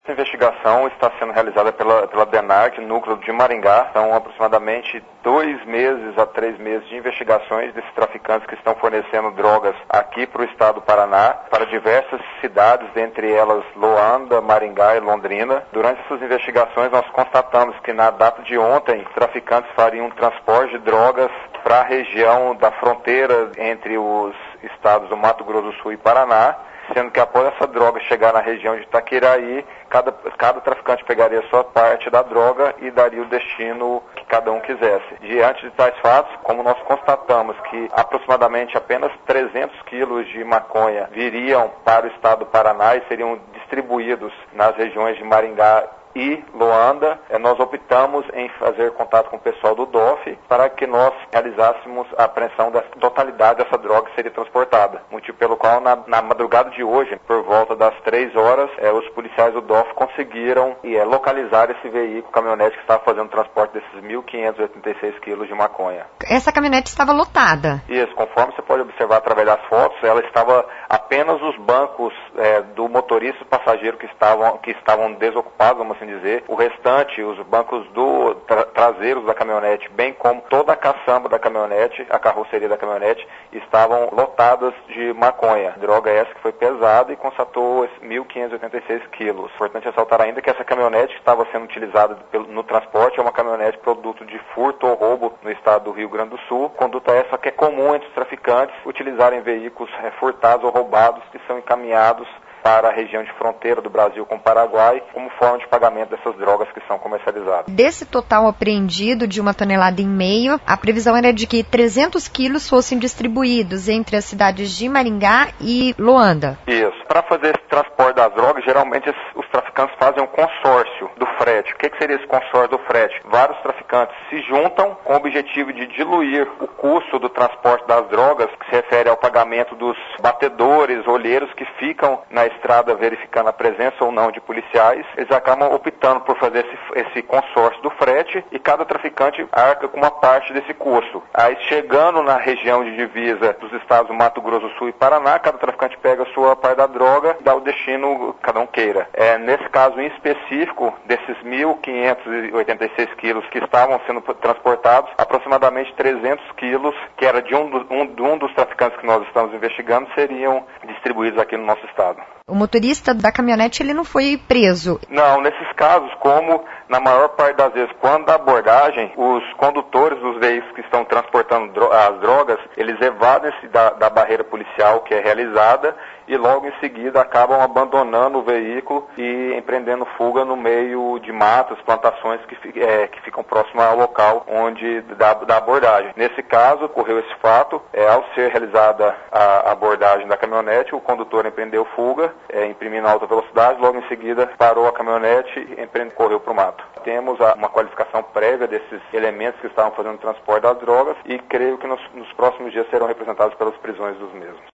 A investigação está sendo realizada pela DENARC, núcleo de Maringá. São aproximadamente 2 meses a 3 meses de investigações desses traficantes que estão fornecendo drogas aqui para o estado do Paraná, para diversas cidades, entre elas Loanda, Maringá e Londrina. Durante essas investigações nós constatamos que na data de ontem, os traficantes fariam um transporte de drogas para a região da fronteira entre os estados do Mato Grosso do Sul e Paraná, sendo que após essa droga chegar na região de Itaquiraí, cada traficante pegaria a sua parte da droga e daria o destino que cada um quisesse. Diante de tais fatos, como nós constatamos que aproximadamente apenas 300 quilos de maconha viriam para o estado do Paraná e seriam distribuídos nas regiões de Maringá e Loanda, nós optamos em fazer contato com o pessoal do DOF para que nós realizássemos a apreensão da totalidade dessa droga que seria transportada. Motivo pelo qual, na madrugada de hoje, por volta das 3 horas, os policiais do DOF conseguiram localizar esse veículo, caminhonete que estava fazendo o transporte desses 1.586 quilos de maconha. Essa caminhonete estava lotada? Isso, conforme você pode observar através das fotos, ela estava apenas os bancos do motorista e passageiro que estavam desocupados, vamos assim dizer. O restante, os bancos traseiros da caminhonete, bem como toda a caçamba da caminhonete, a carroceria da caminhonete, estavam lotadas de maconha. Droga essa que foi pesada e constatou 1.586 quilos. Importante ressaltar ainda que essa caminhonete que estava sendo utilizada no transporte é uma caminhonete produto de furto ou roubo no estado do Rio Grande do Sul. Conduta essa que é comum entre os traficantes utilizarem veículos furtados ou roubados que são encaminhados para a região de fronteira do Brasil com o Paraguai, como forma de pagamento dessas drogas que são comercializadas. Desse total apreendido de 1,5 toneladas, a previsão era de que 300 quilos fossem distribuídos entre as cidades de Maringá e Loanda. Isso. Para fazer esse transporte das drogas, geralmente os traficantes fazem um consórcio do frete. O que seria esse consórcio do frete? Vários traficantes se juntam com o objetivo de diluir o custo do transporte das drogas, que se refere ao pagamento dos batedores, olheiros que ficam na estrada verificando a presença ou não de policiais. Eles acabam optando por fazer esse consórcio do frete e cada traficante arca com uma parte desse custo. Aí, chegando na região de divisa dos estados do Mato Grosso do Sul e Paraná, cada traficante pega a sua parte da droga e dá o destino que cada um queira. Nesse caso em específico, desses 1.586 quilos que estavam sendo transportados, aproximadamente 300 quilos, que era de um dos traficantes que nós estamos investigando, seriam distribuídos aqui no nosso estado. O motorista da caminhonete, ele não foi preso? Não, nesses casos, como na maior parte das vezes, quando da abordagem, os condutores dos veículos que estão transportando as drogas, eles evadem-se da barreira policial que é realizada e logo em seguida acabam abandonando o veículo e empreendendo fuga no meio de matas, plantações que ficam próximas ao local da abordagem. Nesse caso, ocorreu esse fato, ao ser realizada a abordagem da caminhonete, o condutor empreendeu fuga, imprimindo alta velocidade, logo em seguida parou a caminhonete e correu para o mato. Temos uma qualificação prévia desses elementos que estavam fazendo o transporte das drogas e creio que nos próximos dias serão representados pelas prisões dos mesmos.